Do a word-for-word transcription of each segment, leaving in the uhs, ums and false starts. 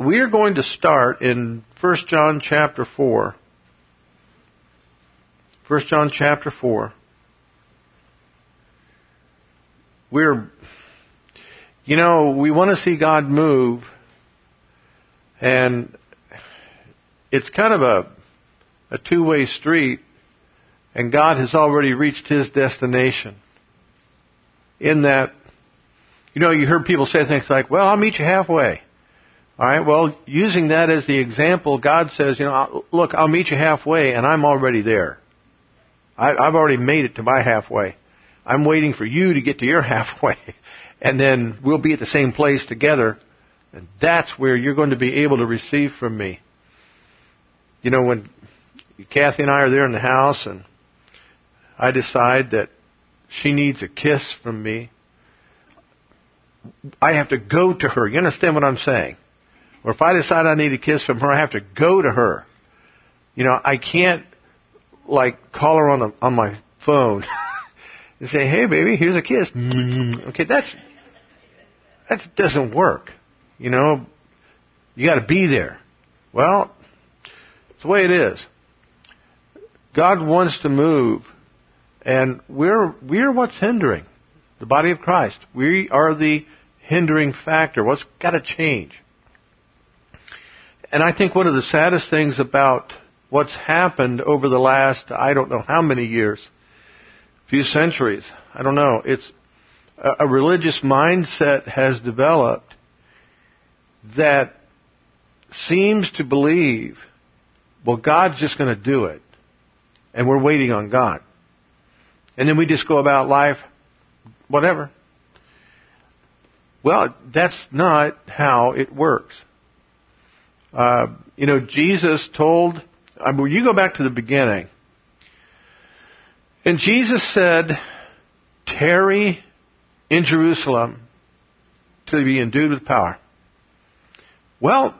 we are going to start in First John chapter four. First John chapter four. We're, you know, we want to see God move, and it's kind of a, a two-way street, and God has already reached His destination. In that, you know, you heard people say things like, well, I'll meet you halfway. All right, well, using that as the example, God says, you know, look, I'll meet you halfway, and I'm already there. I, I've already made it to my halfway. I'm waiting for you to get to your halfway, and then we'll be at the same place together, and that's where you're going to be able to receive from me. You know, when Kathy and I are there in the house, and I decide that she needs a kiss from me, I have to go to her. You understand what I'm saying? Or if I decide I need a kiss from her, I have to go to her. You know, I can't, like, call her on the on my phone and say, hey, baby, here's a kiss. Okay, that's, that doesn't work. You know, you got to be there. Well, it's the way it is. God wants to move, and we're we're what's hindering the body of Christ. We are the hindering factor. What's got to change? And I think one of the saddest things about what's happened over the last, I don't know how many years, few centuries, I don't know, it's a, a religious mindset has developed that seems to believe, well, God's just going to do it, and we're waiting on God. And then we just go about life, whatever. Well, that's not how it works. Uh, you know, Jesus told, I mean, you go back to the beginning, and Jesus said, tarry in Jerusalem till you be endued with power. Well,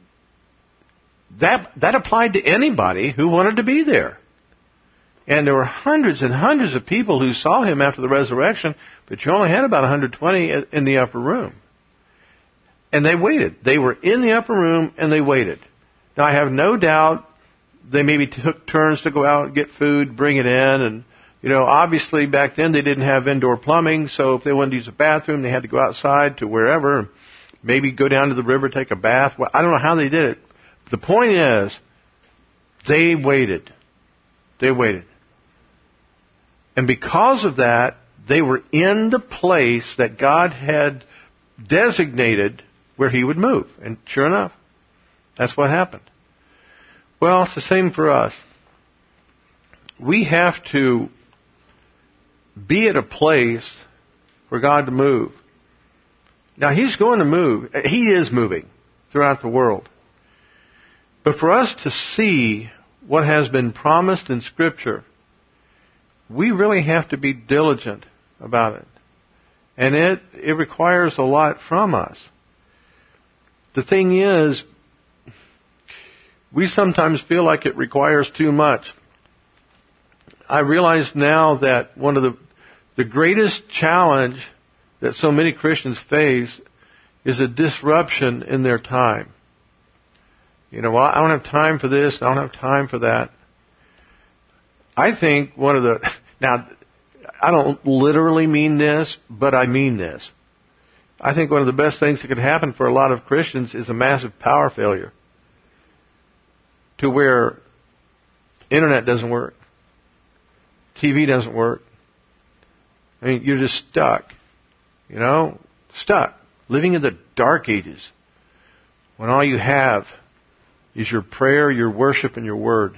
that that applied to anybody who wanted to be there. And there were hundreds and hundreds of people who saw him after the resurrection, but you only had about one hundred twenty in the upper room. And they waited. They were in the upper room, and they waited. Now, I have no doubt they maybe took turns to go out and get food, bring it in, and, you know, obviously back then they didn't have indoor plumbing, so if they wanted to use a bathroom, they had to go outside to wherever, maybe go down to the river, take a bath. Well, I don't know how they did it. The point is, they waited. They waited. And because of that, they were in the place that God had designated where He would move. And sure enough, that's what happened. Well, it's the same for us. We have to be at a place for God to move. Now, He's going to move. He is moving throughout the world. But for us to see what has been promised in Scripture, we really have to be diligent about it. And it, it requires a lot from us. The thing is, we sometimes feel like it requires too much. I realize now that one of the, the greatest challenge that so many Christians face is a disruption in their time. You know, well, I don't have time for this, I don't have time for that. I think one of the, now, I don't literally mean this, but I mean this. I think one of the best things that could happen for a lot of Christians is a massive power failure, to where internet doesn't work, T V doesn't work. I mean, you're just stuck, you know, stuck, living in the dark ages, when all you have is your prayer, your worship, and your word.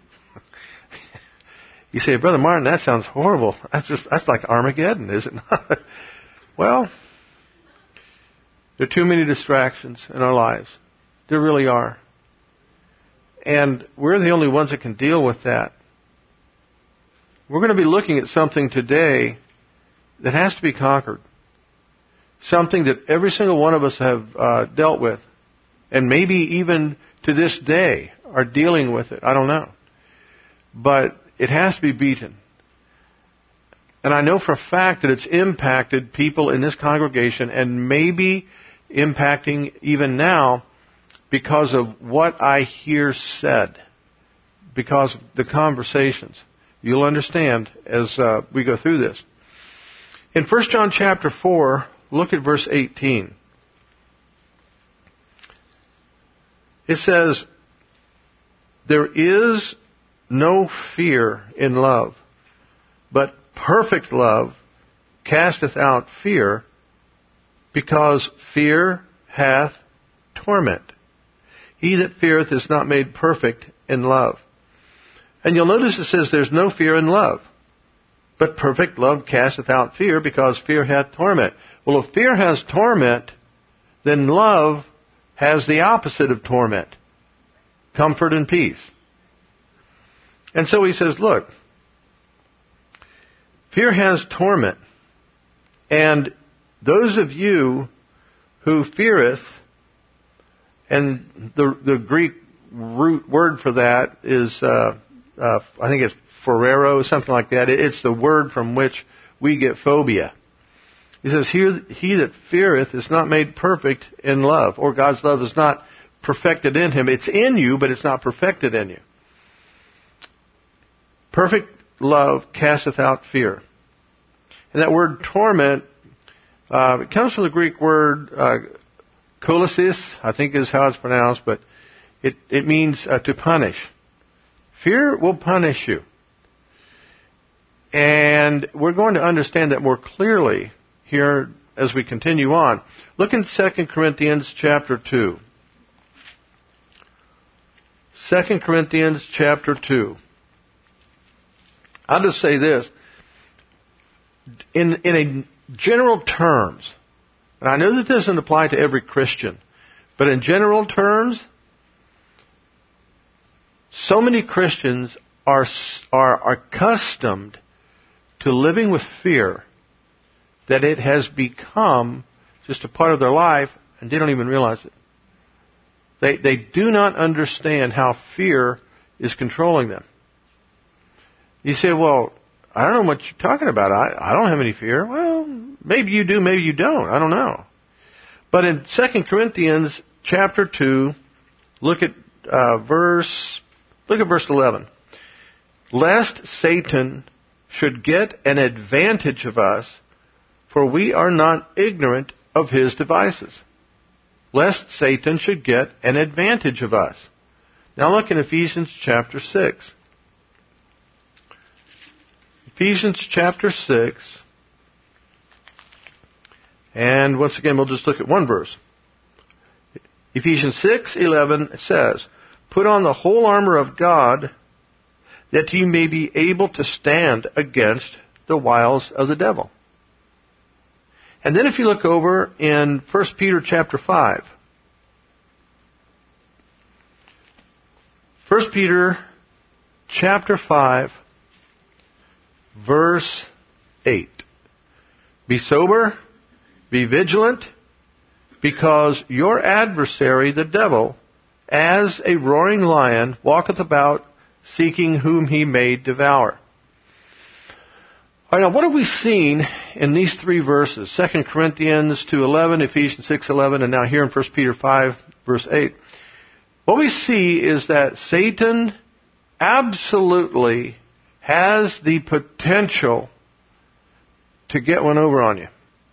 You say, Brother Martin, that sounds horrible. That's just, that's like Armageddon, is it not? Well, there are too many distractions in our lives. There really are. And we're the only ones that can deal with that. We're going to be looking at something today that has to be conquered. Something that every single one of us have uh, dealt with. And maybe even to this day are dealing with it. I don't know. But it has to be beaten. And I know for a fact that it's impacted people in this congregation, and maybe impacting even now because of what I hear said, because of the conversations. You'll understand as uh, we go through this. In First John chapter four, look at verse eighteen. It says, there is no fear in love, but perfect love casteth out fear, because fear hath torment. He that feareth is not made perfect in love. And you'll notice it says there's no fear in love, but perfect love casteth out fear, because fear hath torment. Well, if fear has torment, then love has the opposite of torment, comfort and peace. And so he says, look, fear has torment, and those of you who feareth, and the the Greek root word for that is, uh, uh, I think it's phoreo, something like that. It's the word from which we get phobia. He says, he, he that feareth is not made perfect in love, or God's love is not perfected in him. It's in you, but it's not perfected in you. Perfect love casteth out fear. And that word torment, uh, it comes from the Greek word uh, kolasis, I think is how it's pronounced, but it, it means uh, to punish. Fear will punish you. And we're going to understand that more clearly here as we continue on. Look in Second Corinthians chapter two. Second Corinthians chapter two. I'll just say this. In, in a general terms, and I know that this doesn't apply to every Christian, but in general terms, so many Christians are, are accustomed to living with fear that it has become just a part of their life, and they don't even realize it. They, they do not understand how fear is controlling them. You say, well, I don't know what you're talking about. I, I don't have any fear. Well, maybe you do, maybe you don't. I don't know. But in Second Corinthians chapter two, look at uh, verse, look at verse eleven. Lest Satan should get an advantage of us, for we are not ignorant of his devices. Lest Satan should get an advantage of us. Now look in Ephesians chapter six. Ephesians chapter six. And once again, we'll just look at one verse. Ephesians six eleven says, put on the whole armor of God, that you may be able to stand against the wiles of the devil. And then if you look over in First Peter chapter five. First Peter chapter five, verse eight. Be sober, be vigilant, because your adversary, the devil, as a roaring lion, walketh about, seeking whom he may devour. All right, now what have we seen in these three verses? Second Corinthians two eleven, Ephesians six eleven, and now here in First Peter five, verse eight. What we see is that Satan absolutely has the potential to get one over on you.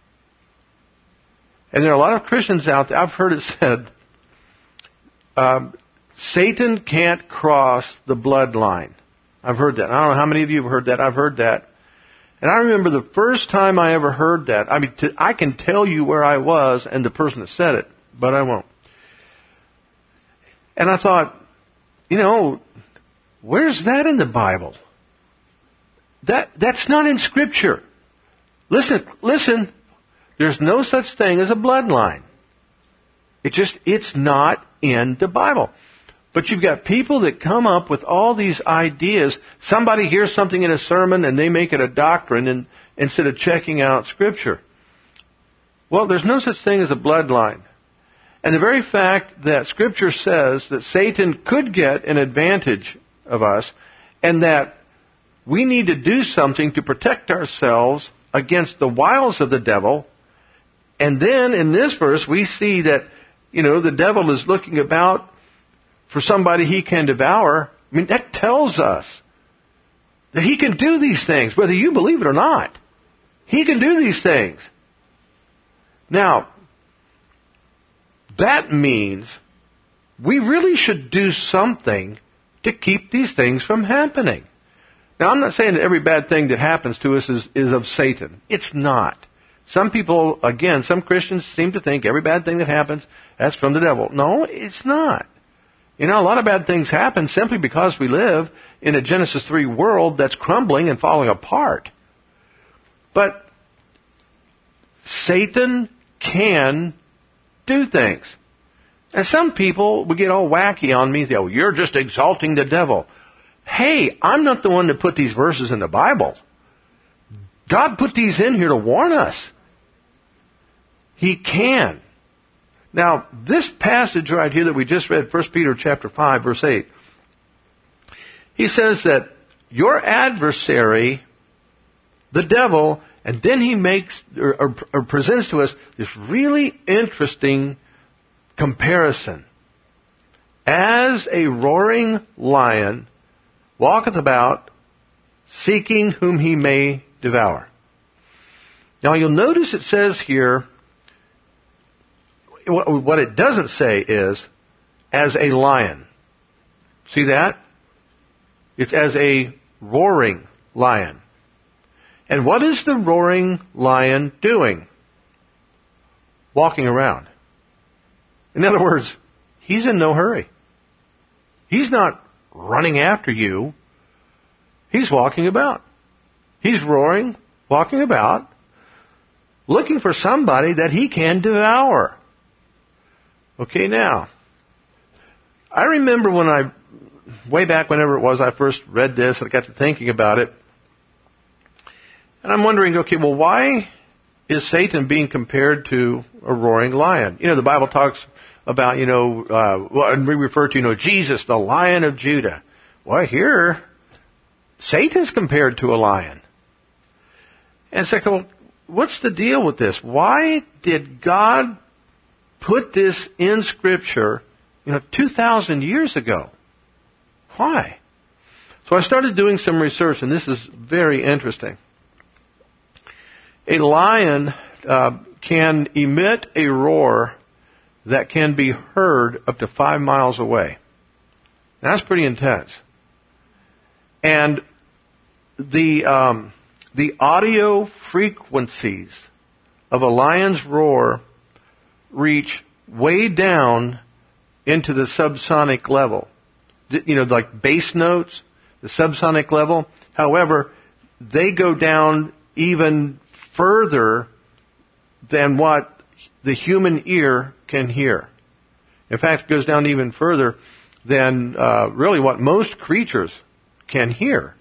And there are a lot of Christians out there, I've heard it said, um, Satan can't cross the bloodline. I've heard that. I don't know how many of you have heard that. I've heard that. And I remember the first time I ever heard that. I mean, t- I can tell you where I was and the person that said it, but I won't. And I thought, you know, where's that in the Bible? That, that's not in Scripture. Listen, listen, there's no such thing as a bloodline. It just, it's not in the Bible. But you've got people that come up with all these ideas. Somebody hears something in a sermon and they make it a doctrine and, instead of checking out Scripture. Well, there's no such thing as a bloodline. And the very fact that Scripture says that Satan could get an advantage of us and that we need to do something to protect ourselves against the wiles of the devil. And then in this verse we see that you know, the devil is looking about for somebody he can devour. I mean, that tells us that he can do these things, whether you believe it or not. He can do these things. Now, that means we really should do something to keep these things from happening. Now, I'm not saying that every bad thing that happens to us is, is of Satan. It's not. Some people, again, some Christians seem to think every bad thing that happens, that's from the devil. No, it's not. You know, a lot of bad things happen simply because we live in a Genesis three world that's crumbling and falling apart. But Satan can do things. And some people would get all wacky on me. They go, you're just exalting the devil. Hey, I'm not the one that put these verses in the Bible. God put these in here to warn us. He can. Now, this passage right here that we just read, First Peter chapter five, verse eight, he says that your adversary, the devil, and then he makes or, or, or presents to us this really interesting comparison. As a roaring lion walketh about, seeking whom he may devour. Now you'll notice it says here, what it doesn't say is, as a lion. See that? It's as a roaring lion. And what is the roaring lion doing? Walking around. In other words, he's in no hurry. He's not running after you. He's walking about. He's roaring, walking about, looking for somebody that he can devour. Okay, now, I remember when I, way back whenever it was I first read this, and I got to thinking about it, and I'm wondering, okay, well, why is Satan being compared to a roaring lion? You know, the Bible talks about, you know, uh, well, and we refer to, you know, Jesus, the Lion of Judah. Well, here, Satan's compared to a lion. And it's like, well, what's the deal with this? Why did God put this in Scripture, you know, two thousand years ago? Why? So I started doing some research, and this is very interesting. A lion uh, can emit a roar that can be heard up to five miles away. Now, that's pretty intense. And the um, the audio frequencies of a lion's roar reach way down into the subsonic level. You know, like bass notes, the subsonic level. However, they go down even further than what the human ear can hear. In fact, it goes down even further than uh, really what most creatures can hear.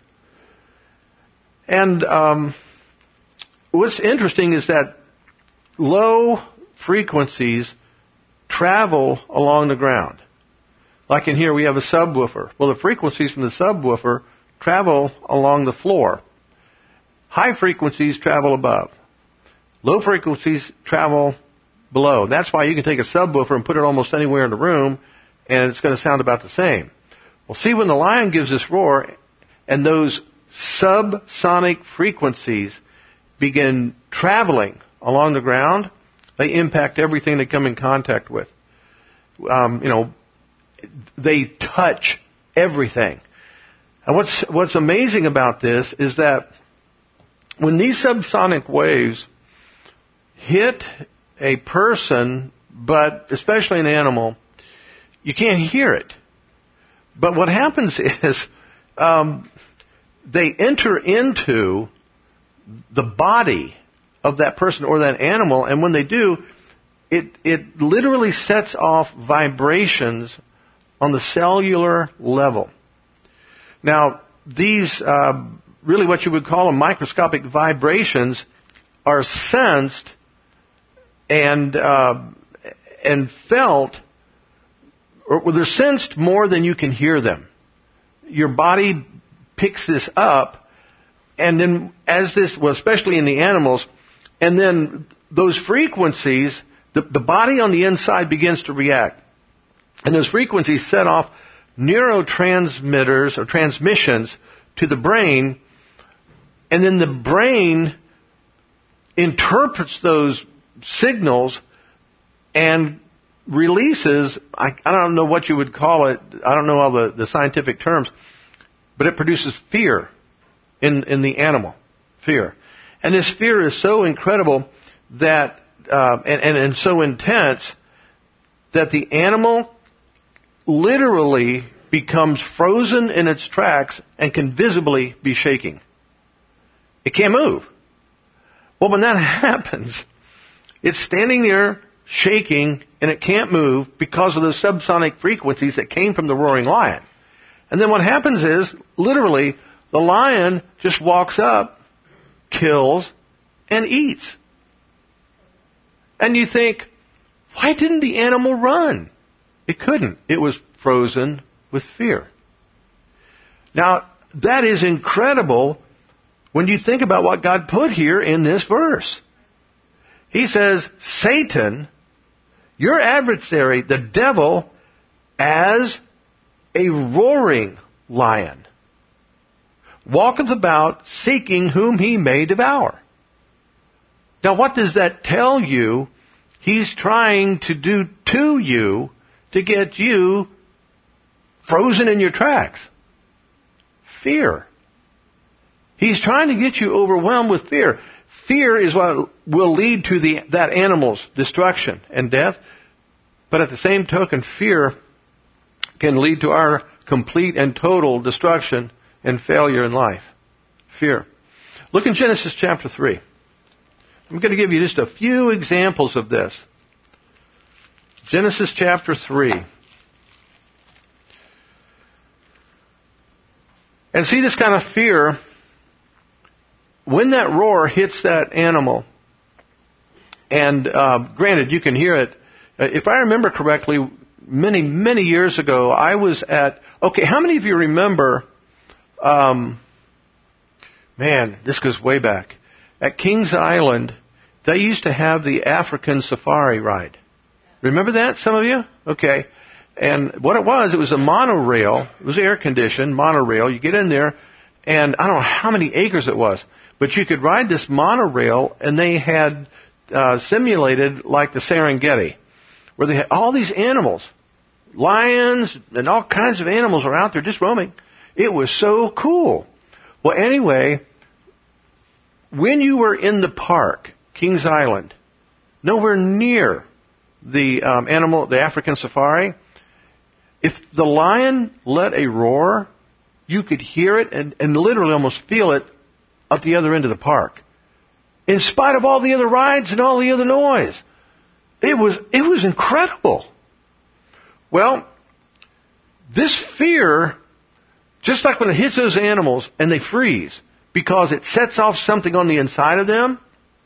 And um, what's interesting is that low frequencies travel along the ground. Like in here, we have a subwoofer. Well, the frequencies from the subwoofer travel along the floor. High frequencies travel above. Low frequencies travel below. That's why you can take a subwoofer and put it almost anywhere in the room, and it's going to sound about the same. Well, see, when the lion gives this roar, and those subsonic frequencies begin traveling along the ground, they impact everything they come in contact with. Um, you know, they touch everything. And what's what's amazing about this is that when these subsonic waves hit a person, but especially an animal, you can't hear it. But what happens is um, they enter into the body of that person or that animal, and when they do, it it literally sets off vibrations on the cellular level. Now, these uh, really what you would call them microscopic vibrations are sensed and uh, and felt, or well, they're sensed more than you can hear them. Your body picks this up, and then as this, well, especially in the animals, and then those frequencies the, the body on the inside begins to react. And those frequencies set off neurotransmitters or transmissions to the brain, and then the brain interprets those signals and releases, I, I don't know what you would call it, I don't know all the, the scientific terms, but it produces fear in, in the animal. Fear. And this fear is so incredible that, uh, and, and, and so intense that the animal literally becomes frozen in its tracks and can visibly be shaking. It can't move. Well, when that happens, it's standing there shaking and it can't move because of those subsonic frequencies that came from the roaring lion. And then what happens is, literally, the lion just walks up, kills, and eats. And you think, why didn't the animal run? It couldn't. It was frozen with fear. Now, that is incredible when you think about what God put here in this verse. He says, Satan, your adversary, the devil, as a roaring lion, walketh about seeking whom he may devour. Now, what does that tell you? He's trying to do to you to get you frozen in your tracks. Fear. He's trying to get you overwhelmed with fear. Fear is what will lead to the that animal's destruction and death. But at the same token, fear can lead to our complete and total destruction and failure in life. Fear. Look in Genesis chapter three. I'm going to give you just a few examples of this. Genesis chapter three. And see this kind of fear, when that roar hits that animal, and uh, granted, you can hear it. If I remember correctly, many, many years ago, I was at, okay, how many of you remember, um, man, this goes way back. At Kings Island, they used to have the African safari ride. Remember that, some of you? Okay. And what it was, it was a monorail. It was air conditioned monorail. You get in there, and I don't know how many acres it was, but you could ride this monorail, and they had uh, simulated like the Serengeti, where they had all these animals, lions and all kinds of animals are out there just roaming. It was so cool. Well, anyway, when you were in the park, Kings Island, nowhere near the um, animal, the African safari, if the lion let a roar, you could hear it and, and literally almost feel it up the other end of the park. In spite of all the other rides and all the other noise. It was, it was incredible. Well, this fear, just like when it hits those animals and they freeze because it sets off something on the inside of them,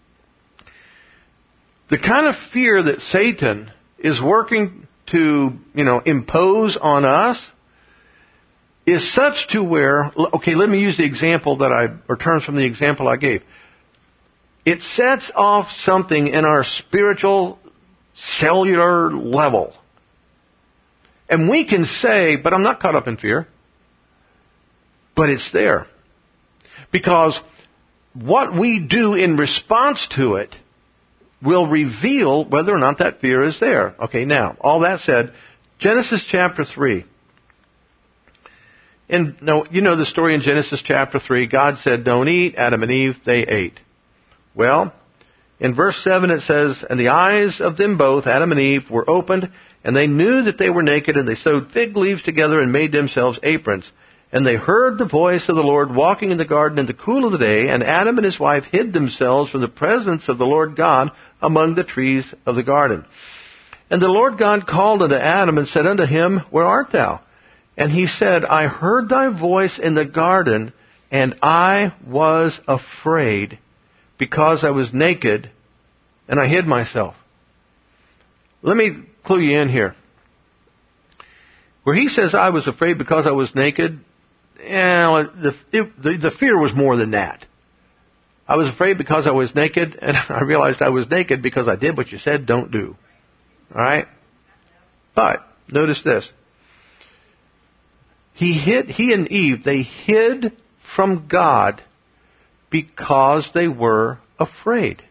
the kind of fear that Satan is working to, you know, impose on us is such to where, okay, let me use the example that I, or terms from the example I gave. It sets off something in our spiritual, cellular level. And we can say, but I'm not caught up in fear. But it's there. Because what we do in response to it will reveal whether or not that fear is there. Okay, now, all that said, Genesis chapter three. And no, you know the story in Genesis chapter three. God said, don't eat. Adam and Eve, they ate. Well, in verse seven it says, and the eyes of them both, Adam and Eve, were opened, and they knew that they were naked, and they sewed fig leaves together and made themselves aprons. And they heard the voice of the Lord walking in the garden in the cool of the day, and Adam and his wife hid themselves from the presence of the Lord God among the trees of the garden. And the Lord God called unto Adam and said unto him, where art thou? And he said, I heard thy voice in the garden, and I was afraid, because I was naked, and I hid myself. Let me clue you in here. Where he says, I was afraid because I was naked, yeah, the, it, the, the fear was more than that. I was afraid because I was naked, and I realized I was naked because I did what you said don't do. All right? But, notice this. He hid, he and Eve, they hid from God because they were afraid.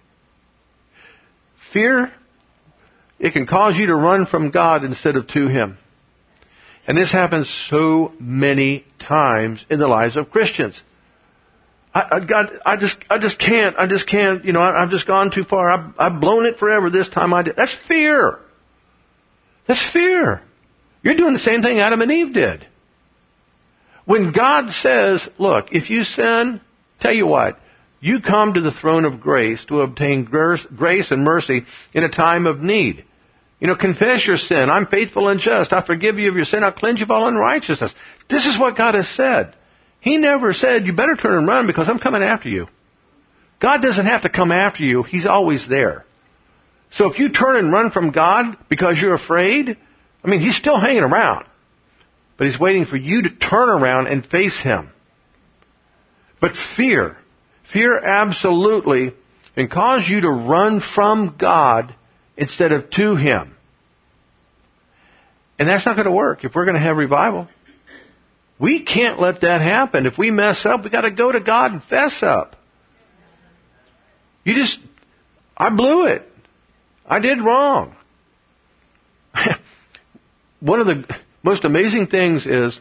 Fear, it can cause you to run from God instead of to Him. And this happens so many times in the lives of Christians. I, I God, I just, I just can't, I just can't, you know, I, I've just gone too far. I've, I've blown it forever this time I did. That's fear. That's fear. You're doing the same thing Adam and Eve did. When God says, look, if you sin, tell you what, you come to the throne of grace to obtain grace and mercy in a time of need. You know, confess your sin. I'm faithful and just. I forgive you of your sin. I'll cleanse you of all unrighteousness. This is what God has said. He never said, you better turn and run because I'm coming after you. God doesn't have to come after you. He's always there. So if you turn and run from God because you're afraid, I mean, He's still hanging around. But He's waiting for you to turn around and face Him. But fear, fear absolutely can cause you to run from God instead of to Him. And that's not going to work if we're going to have revival. We can't let that happen. If we mess up, we got to go to God and fess up. You just, I blew it. I did wrong. One of the most amazing things is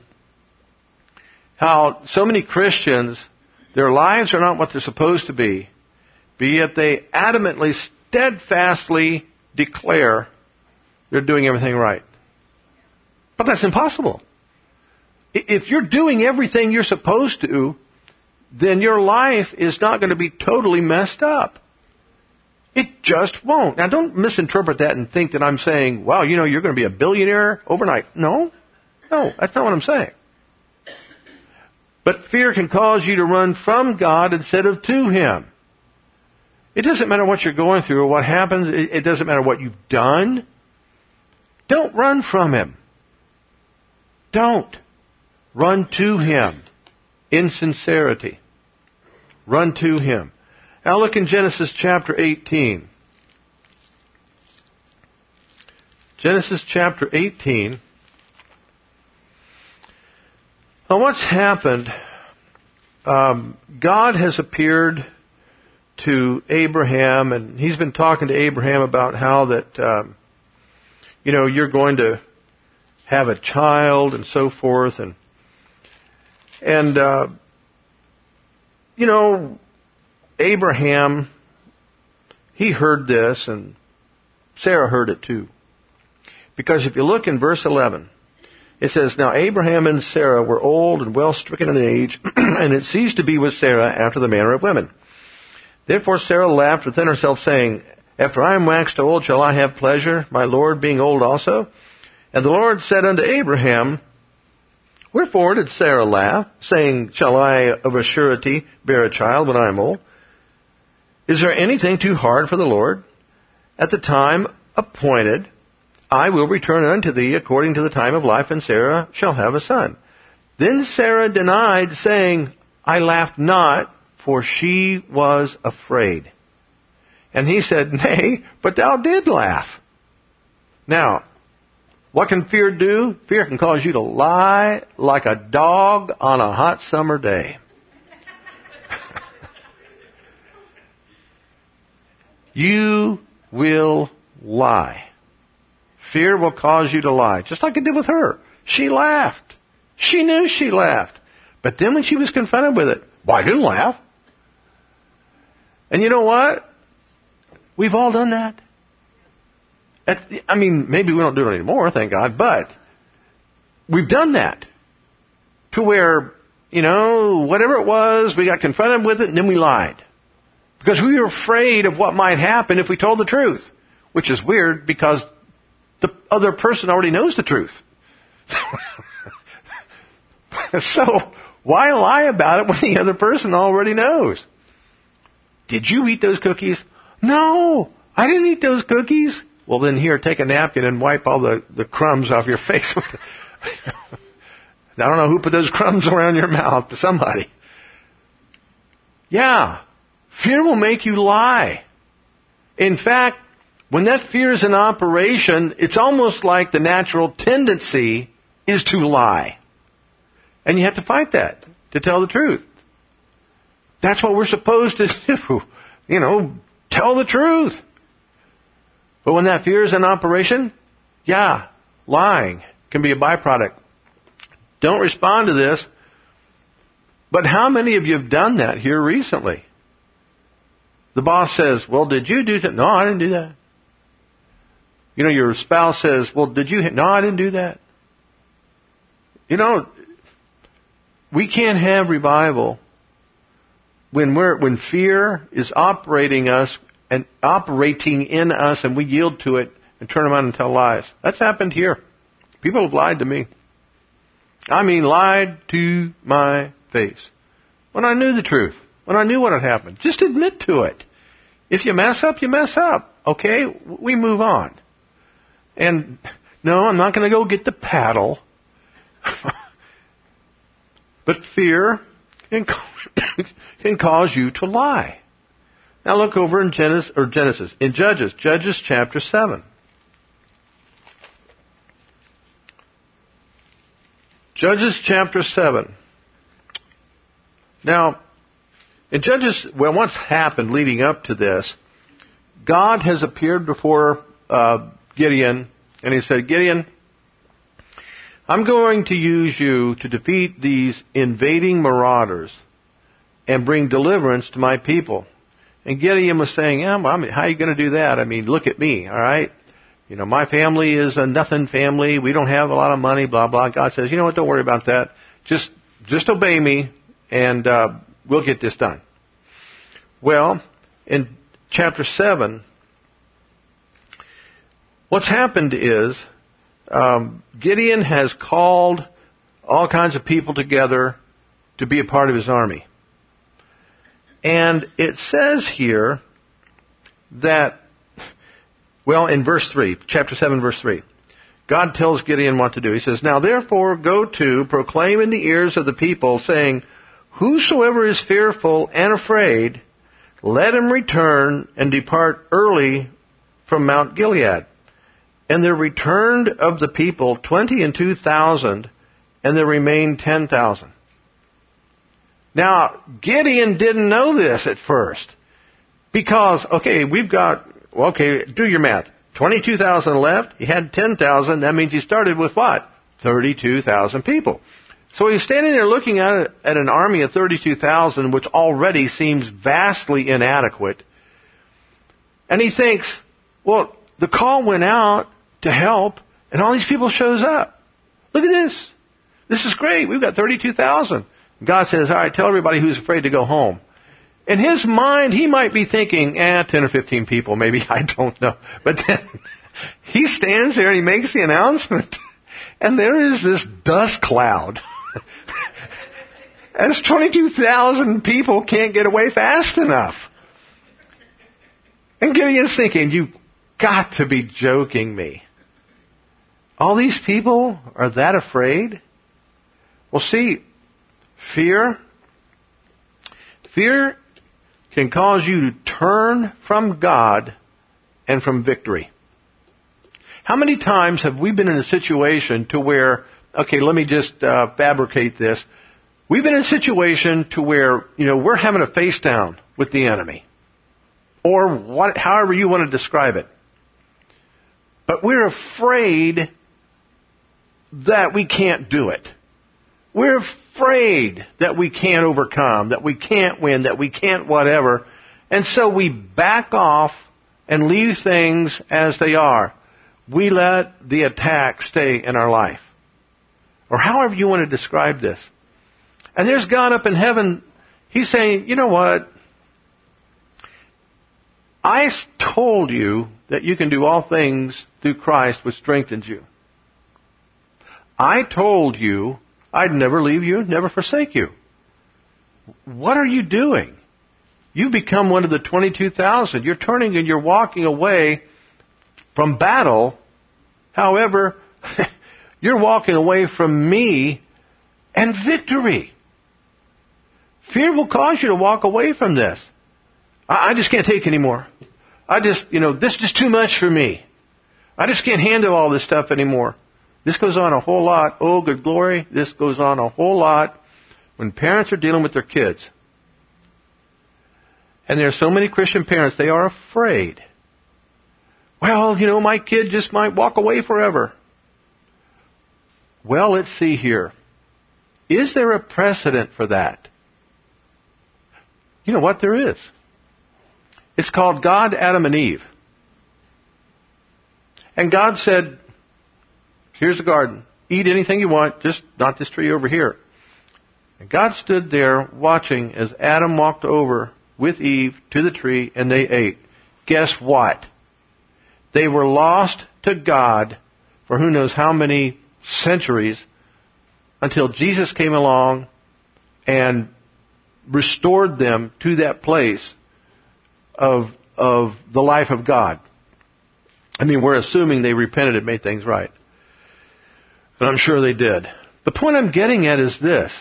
how so many Christians, their lives are not what they're supposed to be, but yet they adamantly, steadfastly declare they're doing everything right. But that's impossible. If you're doing everything you're supposed to, then your life is not going to be totally messed up. It just won't. Now, don't misinterpret that and think that I'm saying, wow, you know, you're going to be a billionaire overnight. No. No, that's not what I'm saying. But fear can cause you to run from God instead of to Him. It doesn't matter what you're going through or what happens. It doesn't matter what you've done. Don't run from Him. Don't. Run to Him in sincerity. Run to Him. Now look in Genesis chapter eighteen. Genesis chapter eighteen. Now what's happened, um, God has appeared to Abraham, and He's been talking to Abraham about how that, um, you know, you're going to have a child and so forth, and and uh, you know, Abraham, he heard this, and Sarah heard it too. Because if you look in verse eleven, it says, now Abraham and Sarah were old and well stricken in age, and it ceased to be with Sarah after the manner of women. Therefore Sarah laughed within herself, saying, after I am waxed old, shall I have pleasure, my Lord being old also? And the Lord said unto Abraham, wherefore did Sarah laugh, saying, shall I of a surety bear a child when I am old? Is there anything too hard for the Lord? At the time appointed, I will return unto thee according to the time of life, and Sarah shall have a son. Then Sarah denied, saying, I laughed not, for she was afraid. And he said, nay, but thou did laugh. Now, what can fear do? Fear can cause you to lie like a dog on a hot summer day. You will lie. Fear will cause you to lie, just like it did with her. She laughed. She knew she laughed. But then when she was confronted with it, well, I didn't laugh. And you know what? We've all done that. At, I mean, maybe we don't do it anymore, thank God, but we've done that. To where, you know, whatever it was, we got confronted with it and then we lied. Because we were afraid of what might happen if we told the truth. Which is weird because the other person already knows the truth. So, why lie about it when the other person already knows? Did you eat those cookies? No, I didn't eat those cookies. Well, then here, take a napkin and wipe all the, the crumbs off your face. I don't know who put those crumbs around your mouth, but somebody. Yeah, Fear will make you lie. In fact, when that fear is in operation, it's almost like the natural tendency is to lie. And you have to fight that, to tell the truth. That's what we're supposed to do. You know, tell the truth. But when that fear is in operation, yeah, lying can be a byproduct. Don't respond to this. But how many of you have done that here recently? The boss says, well, did you do that? No, I didn't do that. You know, your spouse says, well, did you? No, I didn't do that. You know, we can't have revival when we're, when fear is operating us and operating in us and we yield to it and turn around and tell lies. That's happened here. People have lied to me. I mean, lied to my face. When I knew the truth. When I knew what had happened. Just admit to it. If you mess up, you mess up. Okay? We move on. And no, I'm not going to go get the paddle. But fear can, can cause you to lie. Now look over in Genesis, or Genesis, in Judges, Judges chapter seven. Judges chapter seven. Now, in Judges, well, what's happened leading up to this, God has appeared before uh, Gideon, and he said, Gideon, I'm going to use you to defeat these invading marauders and bring deliverance to my people. And Gideon was saying, yeah, well, I mean, how are you going to do that? I mean, look at me, all right? You know, my family is a nothing family. We don't have a lot of money, blah, blah. God says, you know what, don't worry about that. Just, just obey me, and uh, we'll get this done. Well, in chapter seven, what's happened is um, Gideon has called all kinds of people together to be a part of his army. And it says here that, well, in verse three, chapter seven, verse three, God tells Gideon what to do. He says, now therefore go to, proclaim in the ears of the people, saying, whosoever is fearful and afraid, let him return and depart early from Mount Gilead. And there returned of the people twenty and two thousand, and there remained ten thousand. Now, Gideon didn't know this at first. Because, okay, we've got, well, okay, do your math. twenty-two thousand left, he had ten thousand, that means he started with what? thirty-two thousand people. So he's standing there looking at, it, at an army of thirty-two thousand, which already seems vastly inadequate. And he thinks, well, the call went out to help, and all these people shows up. Look at this. This is great. We've got thirty-two thousand. God says, all right, tell everybody who's afraid to go home. In his mind, he might be thinking, eh, ten or fifteen people, maybe, I don't know. But then he stands there and he makes the announcement, and there is this dust cloud. As twenty-two thousand people can't get away fast enough. And Gideon's thinking, you've got to be joking me. All these people are that afraid? Well, see, fear, fear can cause you to turn from God and from victory. How many times have we been in a situation to where, okay, let me just uh, fabricate this. We've been in a situation to where, you know, we're having a face down with the enemy. Or what, however you want to describe it. But we're afraid that we can't do it. We're afraid that we can't overcome, that we can't win, that we can't whatever. And so we back off and leave things as they are. We let the attack stay in our life. Or however you want to describe this. And there's God up in heaven. He's saying, you know what? I told you that you can do all things through Christ which strengthens you. I told you I'd never leave you, never forsake you. What are you doing? You've become one of the twenty-two thousand. You're turning and you're walking away from battle. However, you're walking away from me and victory. Fear will cause you to walk away from this. I, I just can't take anymore. I just, you know, this is just too much for me. I just can't handle all this stuff anymore. This goes on a whole lot. Oh, good glory. This goes on a whole lot when parents are dealing with their kids. And there are so many Christian parents, they are afraid. Well, you know, my kid just might walk away forever. Well, let's see here. Is there a precedent for that? You know what? There is. It's called God, Adam, and Eve. And God said, here's the garden. Eat anything you want, just not this tree over here. And God stood there watching as Adam walked over with Eve to the tree, and they ate. Guess what? They were lost to God for who knows how many centuries until Jesus came along and restored them to that place of, of the life of God. I mean, we're assuming they repented and made things right. And I'm sure they did. The point I'm getting at is this.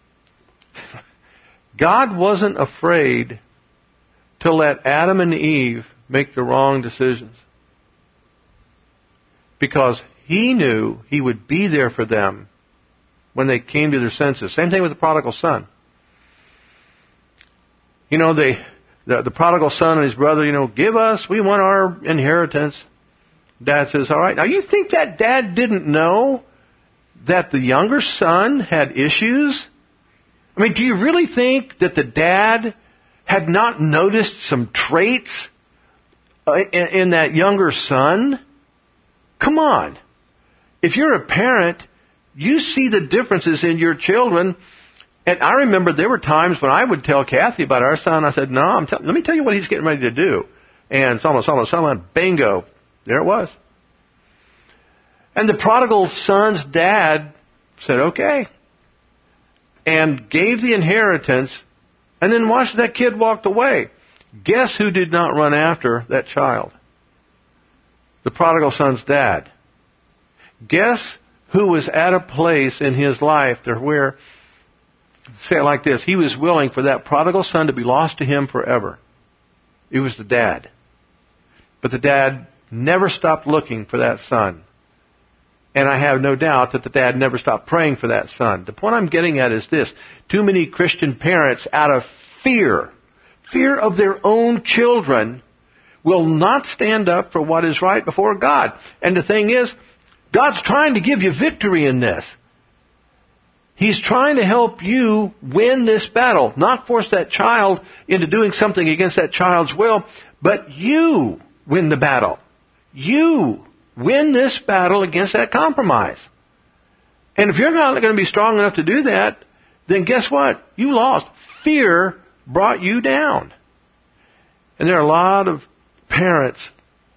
God wasn't afraid to let Adam and Eve make the wrong decisions. Because He knew He would be there for them when they came to their senses. Same thing with the prodigal son. You know, they, the, the prodigal son and his brother, you know, give us, we want our inheritance. Dad says, all right. Now you think that dad didn't know that the younger son had issues? I mean, do you really think that the dad had not noticed some traits in, in that younger son? Come on. If you're a parent, you see the differences in your children. And I remember there were times when I would tell Kathy about our son. I said, no, I'm tell- let me tell you what he's getting ready to do. And it's almost, almost, almost, bingo. There it was. And the prodigal son's dad said, okay. And gave the inheritance and then watched that kid walked away. Guess who did not run after that child? The prodigal son's dad. Guess who was at a place in his life to where, say it like this, he was willing for that prodigal son to be lost to him forever. It was the dad. But the dad never stopped looking for that son. And I have no doubt that the dad never stopped praying for that son. The point I'm getting at is this. Too many Christian parents, out of fear, fear of their own children, will not stand up for what is right before God. And the thing is, God's trying to give you victory in this. He's trying to help you win this battle. Not force that child into doing something against that child's will, but you win the battle. You win this battle against that compromise. And if you're not going to be strong enough to do that, then guess what? You lost. Fear brought you down. And there are a lot of parents.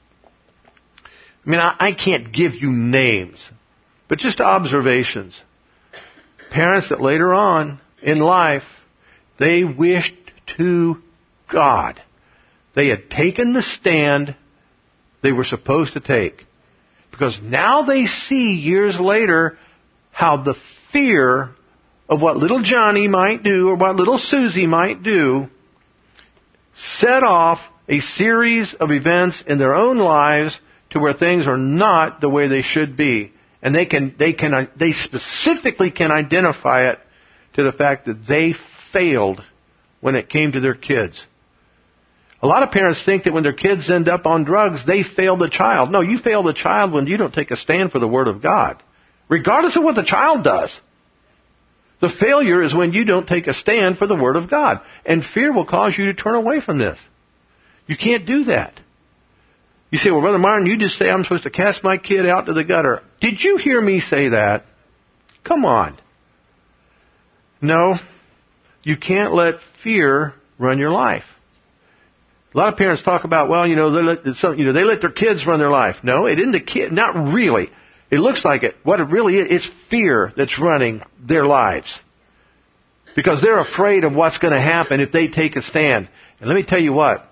I mean, I, I can't give you names, but just observations. Parents that later on in life, they wished to God they had taken the stand they were supposed to take. Because now they see years later how the fear of what little Johnny might do or what little Susie might do set off a series of events in their own lives to where things are not the way they should be. And they can, they can, they specifically can identify it to the fact that they failed when it came to their kids. A lot of parents think that when their kids end up on drugs, they fail the child. No, you fail the child when you don't take a stand for the Word of God, regardless of what the child does. The failure is when you don't take a stand for the Word of God. And fear will cause you to turn away from this. You can't do that. You say, well, Brother Martin, you just say I'm supposed to cast my kid out to the gutter. Did you hear me say that? Come on. No, you can't let fear run your life. A lot of parents talk about, well, you know, they let, some, you know, they let their kids run their life. No, it isn't the kid. Not really. It looks like it. What it really is, it's fear that's running their lives. Because they're afraid of what's going to happen if they take a stand. And let me tell you what.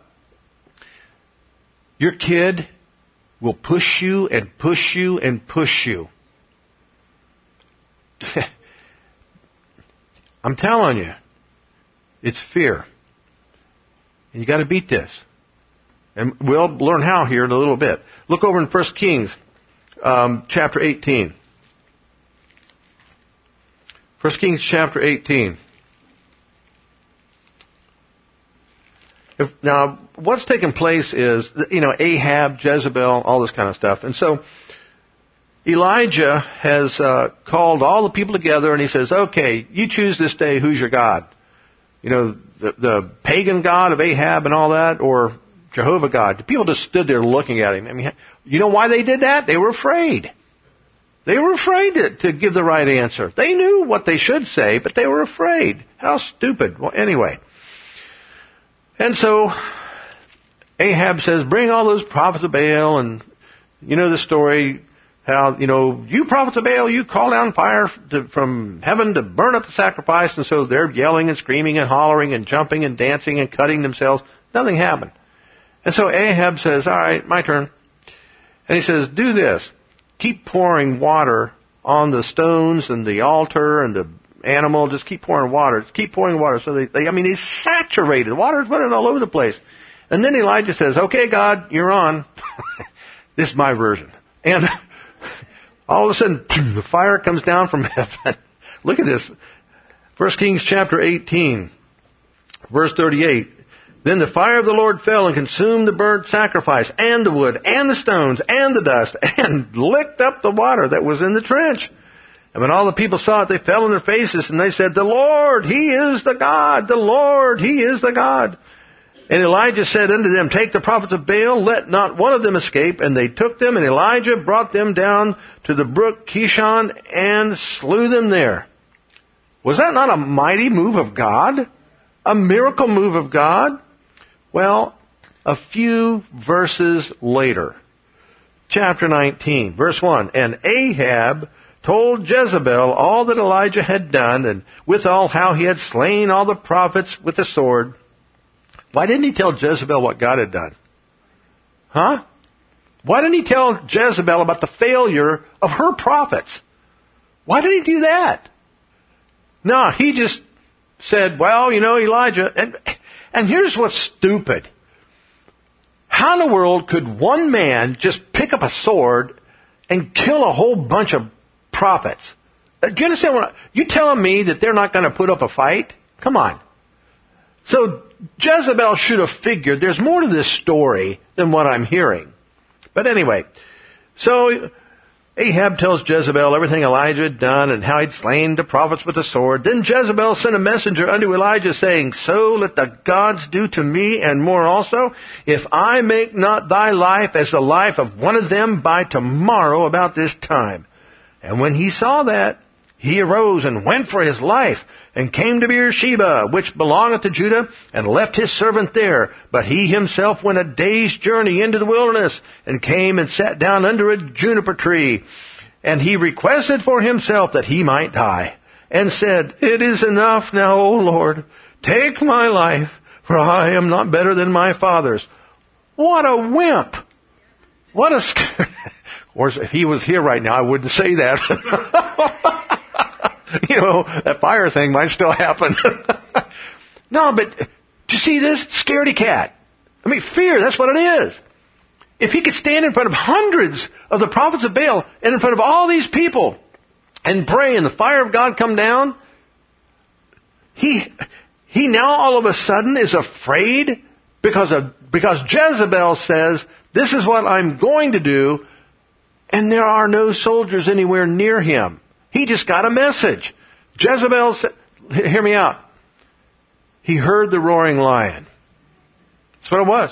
Your kid will push you and push you and push you. I'm telling you, it's fear. And you got to beat this. And we'll learn how here in a little bit. Look over in First Kings, um, chapter eighteen. First Kings chapter eighteen. If, now, what's taking place is, you know, Ahab, Jezebel, all this kind of stuff. And so, Elijah has uh, called all the people together and he says, okay, you choose this day who's your God. You know, the, the pagan god of Ahab and all that, or Jehovah God. The people just stood there looking at him. I mean, you know why they did that? They were afraid. They were afraid to, to give the right answer. They knew what they should say, but they were afraid. How stupid. Well, anyway. And so, Ahab says, bring all those prophets of Baal, and you know the story, how, you know, you prophets of Baal, you call down fire to, from heaven to burn up the sacrifice, and so they're yelling and screaming and hollering and jumping and dancing and cutting themselves. Nothing happened. And so Ahab says, all right, my turn. And he says, do this. Keep pouring water on the stones and the altar and the animal. Just keep pouring water. Just keep pouring water. So they, they I mean, he's saturated. Water is running all over the place. And then Elijah says, okay, God, you're on. This is my version. And all of a sudden, the fire comes down from heaven. Look at this. First Kings chapter eighteen, verse thirty-eight. Then the fire of the Lord fell and consumed the burnt sacrifice and the wood and the stones and the dust and licked up the water that was in the trench. And when all the people saw it, they fell on their faces and they said, the Lord, He is the God. The Lord, He is the God. And Elijah said unto them, take the prophets of Baal, let not one of them escape. And they took them, and Elijah brought them down to the brook Kishon and slew them there. Was that not a mighty move of God? A miracle move of God? Well, a few verses later, chapter nineteen, verse one, and Ahab told Jezebel all that Elijah had done, and withal how he had slain all the prophets with the sword. Why didn't he tell Jezebel what God had done? Huh? Why didn't he tell Jezebel about the failure of her prophets? Why did he do that? No, he just said, well, you know, Elijah, and, and here's what's stupid. How in the world could one man just pick up a sword and kill a whole bunch of prophets? Do you understand what, you telling me that they're not going to put up a fight? Come on. So Jezebel should have figured there's more to this story than what I'm hearing. But anyway, so Ahab tells Jezebel everything Elijah had done and how he'd slain the prophets with the sword. Then Jezebel sent a messenger unto Elijah saying, so let the gods do to me and more also, if I make not thy life as the life of one of them by tomorrow about this time. And when he saw that, he arose and went for his life, and came to Beersheba, which belongeth to Judah, and left his servant there. But he himself went a day's journey into the wilderness, and came and sat down under a juniper tree. And he requested for himself that he might die, and said, it is enough now, O Lord, take my life, for I am not better than my fathers. What a wimp! What a sc- Of course, if he was here right now, I wouldn't say that. You know, that fire thing might still happen. No, but do you see this? Scaredy cat. I mean, fear, that's what it is. If he could stand in front of hundreds of the prophets of Baal and in front of all these people and pray and the fire of God come down, he, he now all of a sudden is afraid because of, because Jezebel says, this is what I'm going to do, and there are no soldiers anywhere near him. He just got a message. Jezebel said, hear me out. He heard the roaring lion. That's what it was.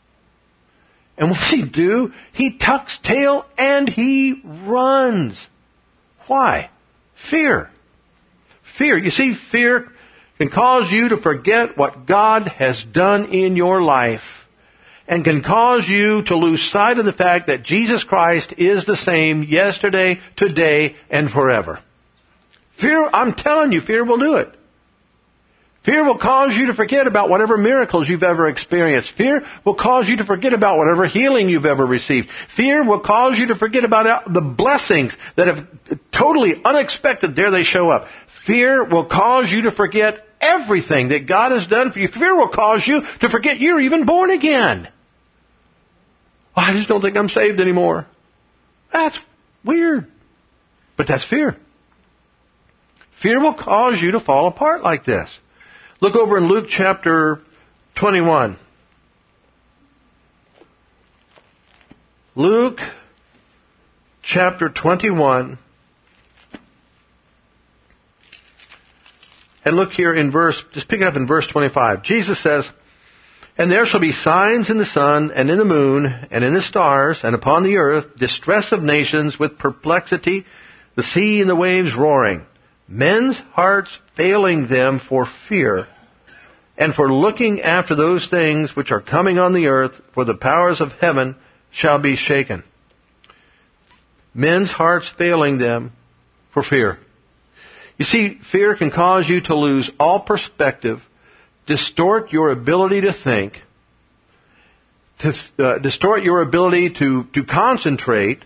And what's he do? He tucks tail and he runs. Why? Fear. Fear. You see, fear can cause you to forget what God has done in your life, and can cause you to lose sight of the fact that Jesus Christ is the same yesterday, today, and forever. Fear, I'm telling you, fear will do it. Fear will cause you to forget about whatever miracles you've ever experienced. Fear will cause you to forget about whatever healing you've ever received. Fear will cause you to forget about the blessings that have totally unexpected, there they show up. Fear will cause you to forget everything that God has done for you. Fear will cause you to forget you're even born again. Oh, I just don't think I'm saved anymore. That's weird. But that's fear. Fear will cause you to fall apart like this. Look over in Luke chapter twenty-one. Luke chapter twenty-one. And look here in verse, just pick it up in verse twenty-five. Jesus says, "And there shall be signs in the sun and in the moon and in the stars and upon the earth, distress of nations with perplexity, the sea and the waves roaring, men's hearts failing them for fear, and for looking after those things which are coming on the earth, for the powers of heaven shall be shaken." Men's hearts failing them for fear. You see, fear can cause you to lose all perspective, distort your ability to think, to uh, distort your ability to, to concentrate,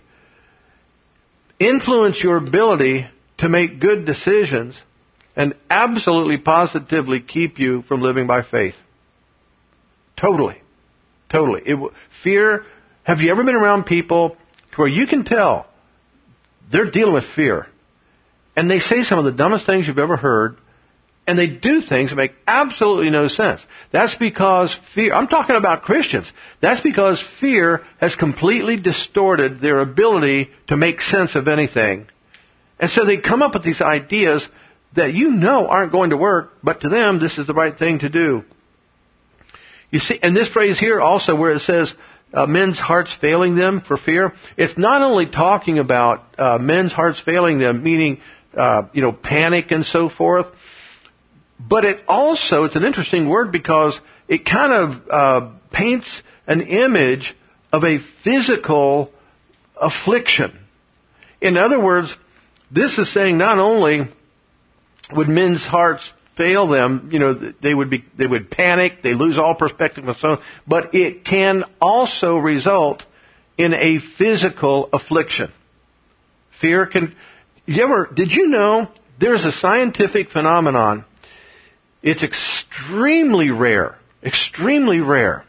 influence your ability to make good decisions, and absolutely positively keep you from living by faith. Totally. Totally. It, fear, have you ever been around people to where you can tell they're dealing with fear, and they say some of the dumbest things you've ever heard, and they do things that make absolutely no sense. That's because fear, I'm talking about Christians, that's because fear has completely distorted their ability to make sense of anything. And so they come up with these ideas that you know aren't going to work, but to them this is the right thing to do. You see, and this phrase here also where it says, uh, men's hearts failing them for fear, it's not only talking about uh, men's hearts failing them, meaning, uh, you know, panic and so forth, but it also, it's an interesting word because it kind of uh, paints an image of a physical affliction. In other words, this is saying not only would men's hearts fail them, you know, they would be, they would panic, they lose all perspective and so on, but it can also result in a physical affliction. Fear can, you ever, did you know there's a scientific phenomenon? It's extremely rare, extremely rare.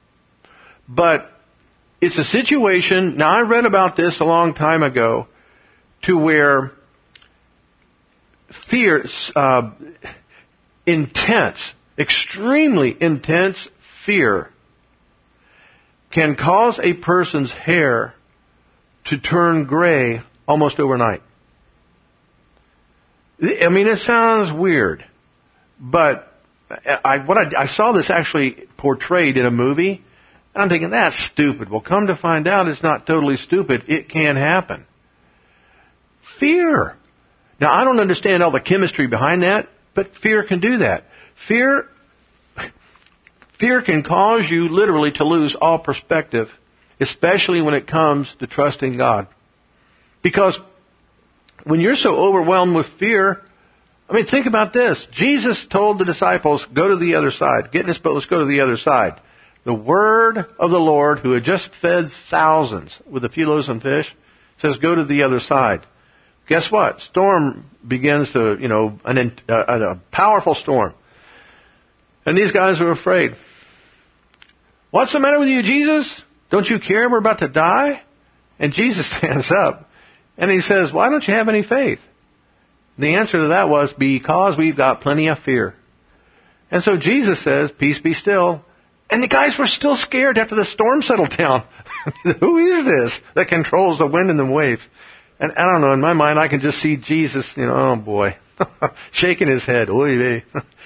But it's a situation, now I read about this a long time ago, to where fear, uh, intense, extremely intense fear can cause a person's hair to turn gray almost overnight. I mean, it sounds weird, but I, what I, I saw this actually portrayed in a movie, and I'm thinking, that's stupid. Well, come to find out it's not totally stupid. It can happen. Fear. Now, I don't understand all the chemistry behind that, but fear can do that. Fear, fear can cause you literally to lose all perspective, especially when it comes to trusting God. Because when you're so overwhelmed with fear, I mean, think about this. Jesus told the disciples, go to the other side. Get in this boat, let's go to the other side. The word of the Lord, who had just fed thousands with a few loaves and fish, says, go to the other side. Guess what? Storm begins to, you know, an, a, a powerful storm. And these guys are afraid. What's the matter with you, Jesus? Don't you care we're about to die? And Jesus stands up and he says, why don't you have any faith? The answer to that was, because we've got plenty of fear. And so Jesus says, peace be still. And the guys were still scared after the storm settled down. Who is this that controls the wind and the waves? And I don't know, in my mind, I can just see Jesus, you know, oh boy, shaking his head. Oy vey.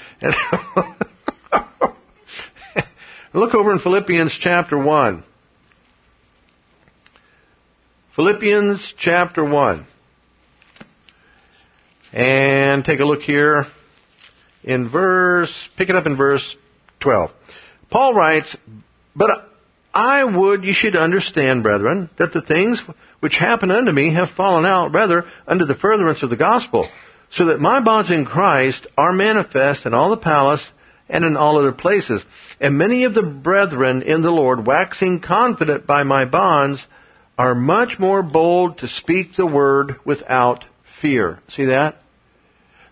Look over in Philippians chapter one. Philippians chapter one. And take a look here in verse, pick it up in verse twelve. Paul writes, but I would you should understand, brethren, that the things which happen unto me have fallen out rather unto the furtherance of the gospel, so that my bonds in Christ are manifest in all the palace and in all other places. And many of the brethren in the Lord, waxing confident by my bonds, are much more bold to speak the word without fear. See that?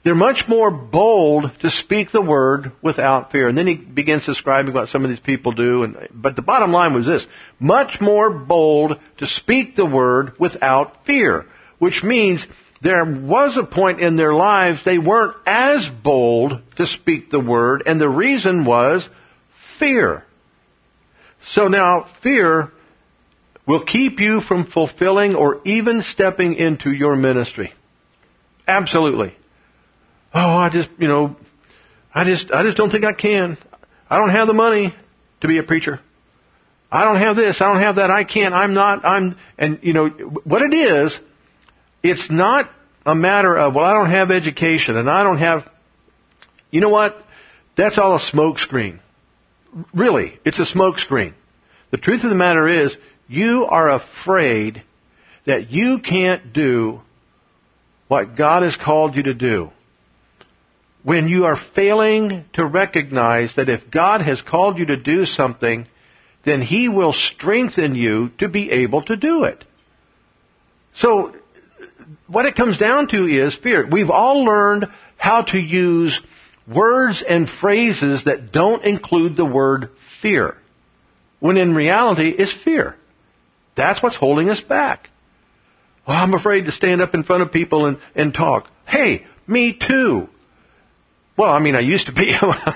They're much more bold to speak the word without fear. And then he begins describing what some of these people do. And, but the bottom line was this: much more bold to speak the word without fear. Which means there was a point in their lives they weren't as bold to speak the word. And the reason was fear. So now fear will keep you from fulfilling or even stepping into your ministry. Absolutely. Oh, I just, you know, I just, I just don't think I can. I don't have the money to be a preacher. I don't have this. I don't have that. I can't. I'm not. I'm, and you know, what it is, it's not a matter of, well, I don't have education and I don't have, you know what? That's all a smoke screen. Really, it's a smoke screen. The truth of the matter is, you are afraid that you can't do what God has called you to do. When you are failing to recognize that if God has called you to do something, then He will strengthen you to be able to do it. So, what it comes down to is fear. We've all learned how to use words and phrases that don't include the word fear, when in reality it's fear. That's what's holding us back. Well, I'm afraid to stand up in front of people and, and talk. Hey, me too. Well, I mean, I used to be.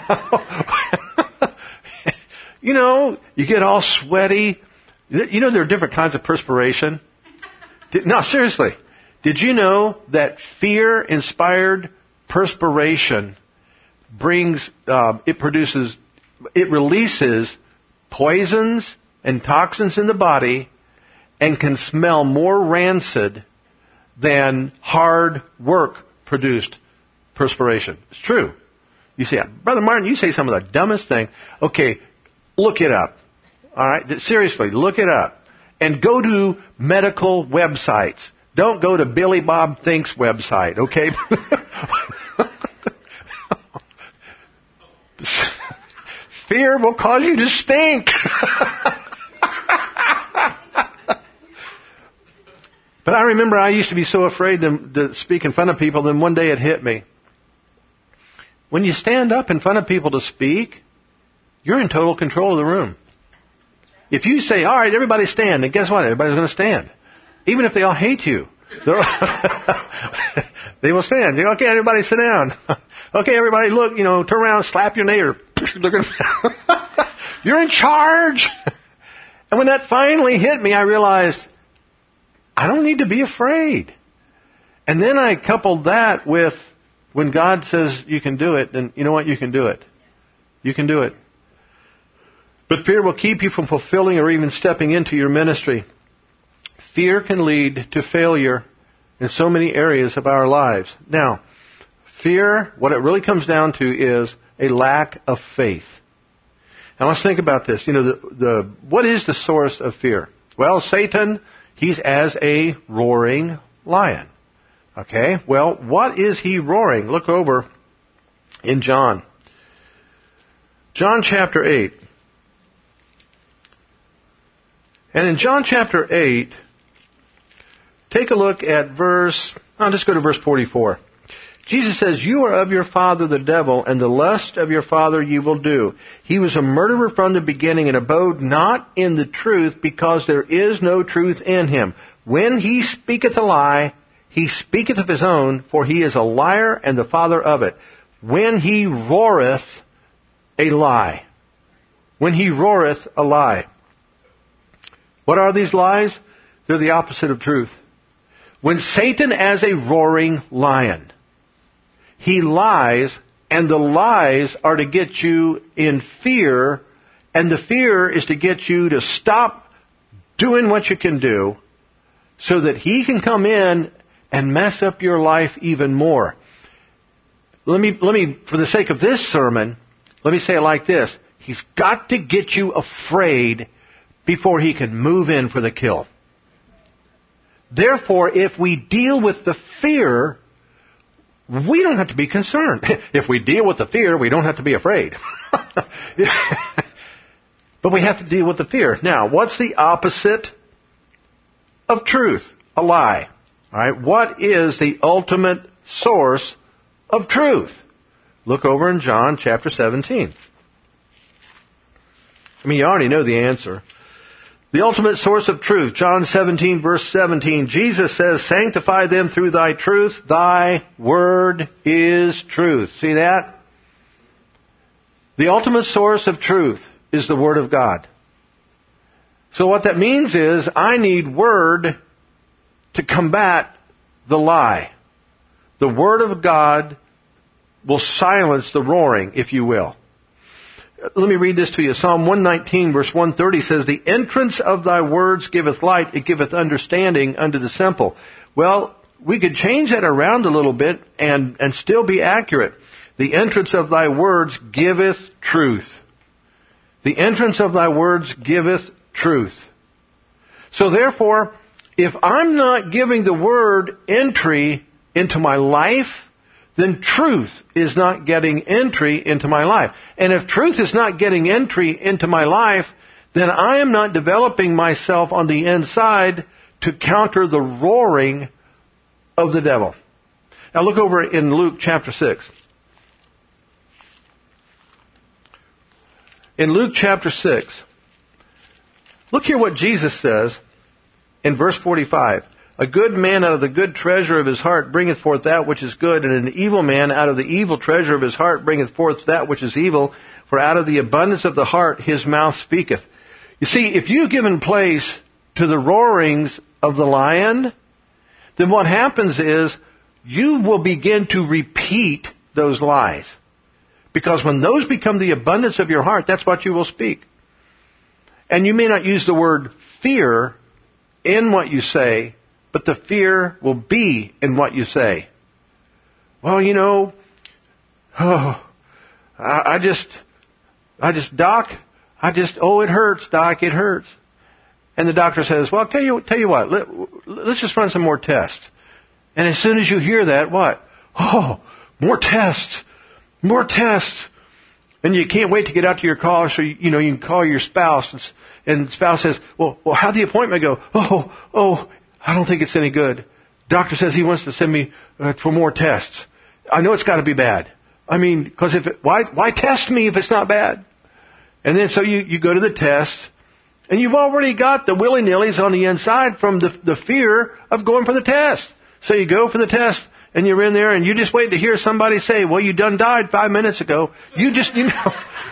You know, you get all sweaty. You know, there are different kinds of perspiration. No, seriously. Did you know that fear-inspired perspiration brings, uh, it produces, it releases poisons and toxins in the body and can smell more rancid than hard work-produced perspiration? It's true. You say, Brother Martin, you say some of the dumbest thing. Okay, look it up. All right? Seriously, look it up. And go to medical websites. Don't go to Billy Bob Thinks website, okay? Fear will cause you to stink. But I remember I used to be so afraid to, to speak in front of people, then one day it hit me. When you stand up in front of people to speak, you're in total control of the room. If you say, all right, everybody stand, then guess what? Everybody's going to stand. Even if they all hate you. They will stand. Okay, everybody sit down. Okay, everybody look, you know, turn around, slap your neighbor. Look at You're in charge. And when that finally hit me, I realized, I don't need to be afraid. And then I coupled that with, when God says you can do it, then you know what? You can do it. You can do it. But fear will keep you from fulfilling or even stepping into your ministry. Fear can lead to failure in so many areas of our lives. Now, fear, what it really comes down to is a lack of faith. Now let's think about this. You know, the, the what is the source of fear? Well, Satan, he's as a roaring lion. Okay, well, what is he roaring? Look over in John. John chapter eight. And in John chapter eight, take a look at verse, I'll just go to verse forty-four. Jesus says, you are of your father the devil, and the lust of your father you will do. He was a murderer from the beginning and abode not in the truth, because there is no truth in him. When he speaketh a lie, he speaketh of his own, for he is a liar and the father of it. When he roareth a lie. When he roareth a lie. What are these lies? They're the opposite of truth. When Satan as a roaring lion, he lies, and the lies are to get you in fear, and the fear is to get you to stop doing what you can do so that he can come in and mess up your life even more. Let me, let me, for the sake of this sermon, let me say it like this. He's got to get you afraid before he can move in for the kill. Therefore, if we deal with the fear, we don't have to be concerned. If we deal with the fear, we don't have to be afraid. But we have to deal with the fear. Now, what's the opposite of truth? A lie. All right. What is the ultimate source of truth? Look over in John chapter seventeen. I mean, you already know the answer. The ultimate source of truth, John seventeen, verse seventeen. Jesus says, sanctify them through thy truth. Thy word is truth. See that? The ultimate source of truth is the Word of God. So what that means is I need Word to combat the lie. The Word of God will silence the roaring, if you will. Let me read this to you. Psalm one nineteen, verse one thirty says, the entrance of thy words giveth light, it giveth understanding unto the simple. Well, we could change that around a little bit and, and still be accurate. The entrance of thy words giveth truth. The entrance of thy words giveth truth. So therefore, if I'm not giving the Word entry into my life, then truth is not getting entry into my life. And if truth is not getting entry into my life, then I am not developing myself on the inside to counter the roaring of the devil. Now look over in Luke chapter six. In Luke chapter six, look here what Jesus says in verse forty-five. A good man out of the good treasure of his heart bringeth forth that which is good, and an evil man out of the evil treasure of his heart bringeth forth that which is evil, for out of the abundance of the heart his mouth speaketh. You see, if you've given place to the roarings of the lion, then what happens is you will begin to repeat those lies. Because when those become the abundance of your heart, that's what you will speak. And you may not use the word fear in what you say, but the fear will be in what you say. Well, you know, oh, I, I just, I just, doc, I just, oh, it hurts, doc, it hurts. And the doctor says, well, tell you, tell you what, let, let's just run some more tests. And as soon as you hear that, what? Oh, more tests, more tests. And you can't wait to get out to your car so, you, you know, you can call your spouse. And, and the spouse says, well, well, how'd the appointment go? Oh, oh, I don't think it's any good. Doctor says he wants to send me uh, for more tests. I know it's got to be bad. I mean, because if it, why why test me if it's not bad? And then so you, you go to the test, and you've already got the willy-nillys on the inside from the the fear of going for the test. So you go for the test, and you're in there, and you just wait to hear somebody say, well, you done died five minutes ago. You just, you know.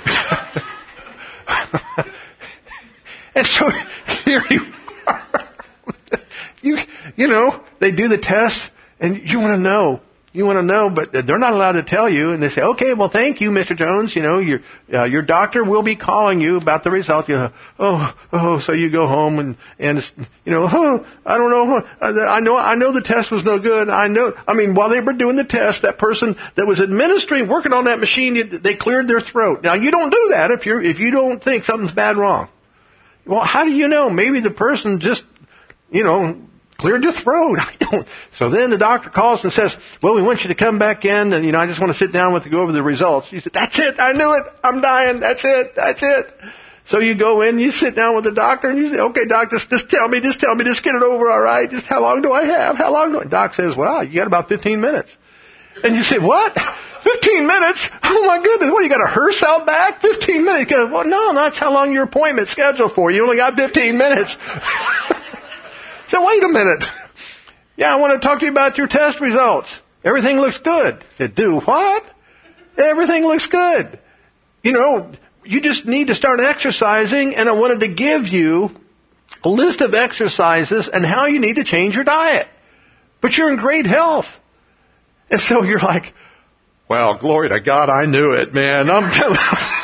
And so here you are. You, you know, they do the test, and you want to know. You want to know, but they're not allowed to tell you. And they say, okay, well, thank you, Mister Jones. You know, your uh, your doctor will be calling you about the result. You know, oh, oh, so you go home and and it's, you know, oh, I don't know, I know, I know the test was no good. I know. I mean, while they were doing the test, that person that was administering, working on that machine, they cleared their throat. Now, you don't do that if you're if you don't think something's bad wrong. Well, how do you know? Maybe the person just, you know, cleared your throat. I don't. So then the doctor calls and says, well, we want you to come back in, and, you know, I just want to sit down with you, go over the results. You said, that's it. I knew it. I'm dying. That's it. That's it. So you go in, you sit down with the doctor, and you say, okay, doc, just, just tell me, just tell me, just get it over, all right? Just how long do I have? How long do I? Doc says, well, you got about fifteen minutes. And you say, what? fifteen minutes? Oh my goodness, what, you got a hearse out back? fifteen minutes? He goes, well, no, that's how long your appointment's scheduled for. You only got fifteen minutes. So wait a minute. Yeah, I want to talk to you about your test results. Everything looks good. I said, do what? Everything looks good. You know, you just need to start exercising, and I wanted to give you a list of exercises and how you need to change your diet. But you're in great health. And so you're like, well, glory to God, I knew it, man. I'm telling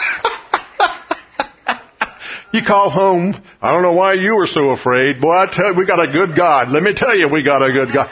You call home. I don't know why you were so afraid. Boy, I tell you, we got a good God. Let me tell you, we got a good God.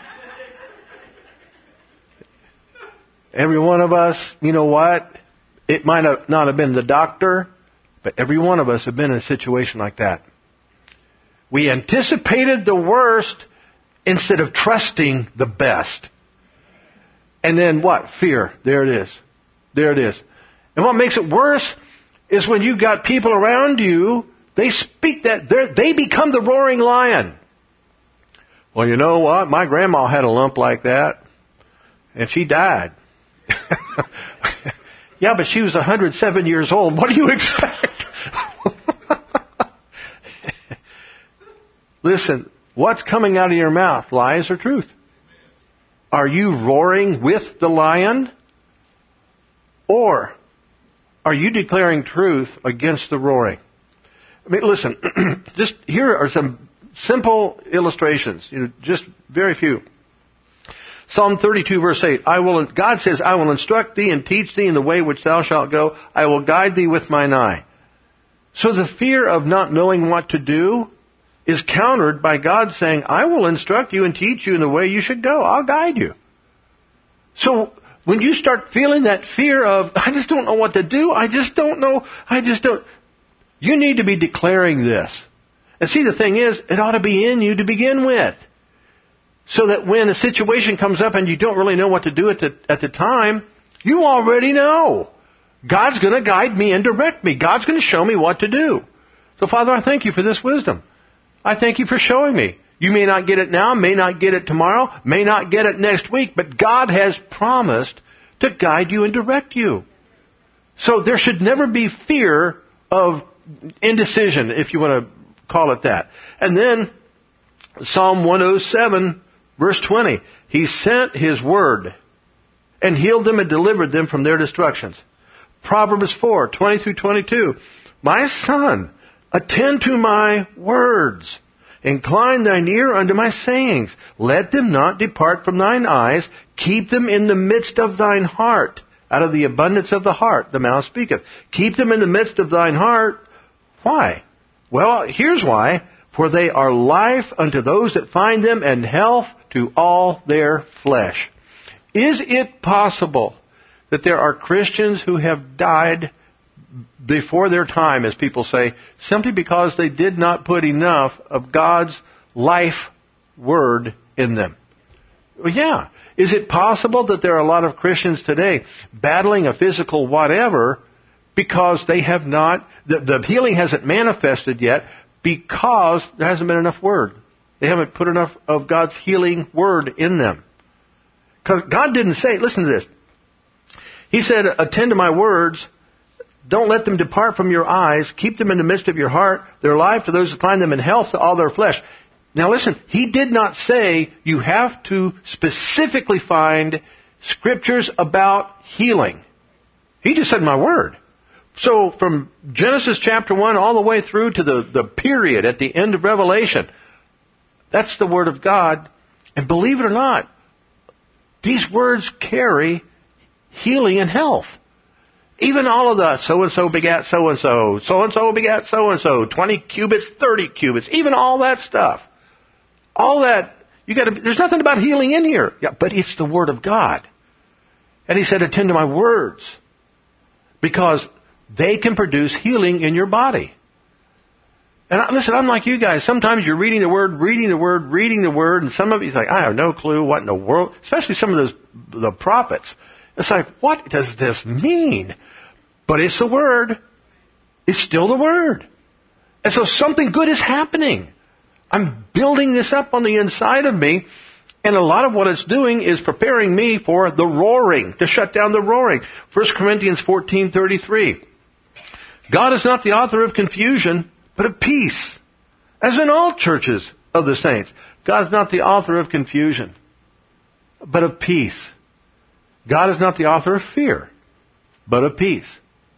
Every one of us, you know what? It might have not have been the doctor, but every one of us have been in a situation like that. We anticipated the worst instead of trusting the best. And then what? Fear. There it is. There it is. And what makes it worse is when you've got people around you, they speak that, they become the roaring lion. Well, you know what? My grandma had a lump like that, and she died. Yeah, but she was one hundred seven years old. What do you expect? Listen, what's coming out of your mouth, lies or truth? Are you roaring with the lion? Or are you declaring truth against the roaring? I mean, listen, just here are some simple illustrations, you know, just very few. Psalm thirty-two verse eight, I will, God says, I will instruct thee and teach thee in the way which thou shalt go. I will guide thee with mine eye. So the fear of not knowing what to do is countered by God saying, I will instruct you and teach you in the way you should go. I'll guide you. So when you start feeling that fear of, I just don't know what to do, I just don't know, I just don't, you need to be declaring this. And see, the thing is, it ought to be in you to begin with. So that when a situation comes up and you don't really know what to do at the, at the time, you already know. God's going to guide me and direct me. God's going to show me what to do. So Father, I thank you for this wisdom. I thank you for showing me. You may not get it now, may not get it tomorrow, may not get it next week, but God has promised to guide you and direct you. So there should never be fear of indecision, if you want to call it that. And then Psalm one oh seven, verse twenty, He sent His word and healed them and delivered them from their destructions. Proverbs four, twenty through twenty-two, My son, attend to my words. Incline thine ear unto my sayings. Let them not depart from thine eyes. Keep them in the midst of thine heart. Out of the abundance of the heart, the mouth speaketh. Keep them in the midst of thine heart. Why? Well, here's why. For they are life unto those that find them, and health to all their flesh. Is it possible that there are Christians who have died before their time, as people say, simply because they did not put enough of God's life word in them? Well, yeah. Is it possible that there are a lot of Christians today battling a physical whatever because they have not, the, the healing hasn't manifested yet because there hasn't been enough word. They haven't put enough of God's healing word in them. Because God didn't say, listen to this. He said, attend to my words. Don't let them depart from your eyes. Keep them in the midst of your heart. They're life to those who find them, and health to all their flesh. Now listen, He did not say you have to specifically find scriptures about healing. He just said my word. So from Genesis chapter one all the way through to the, the period at the end of Revelation, that's the word of God. And believe it or not, these words carry healing and health. Even all of the so-and-so begat so-and-so, so-and-so begat so-and-so, twenty cubits, thirty cubits, even all that stuff. All that, you gotta, there's nothing about healing in here. Yeah, but it's the Word of God. And He said, attend to my words. Because they can produce healing in your body. And I, listen, I'm like you guys. Sometimes you're reading the Word, reading the Word, reading the Word, and some of you think, I have no clue what in the world, especially some of those, the prophets. It's like, what does this mean? But it's the Word. It's still the Word. And so something good is happening. I'm building this up on the inside of me, and a lot of what it's doing is preparing me for the roaring, to shut down the roaring. First Corinthians fourteen thirty-three. God is not the author of confusion, but of peace, as in all churches of the saints. God is not the author of confusion, but of peace. God is not the author of fear, but of peace.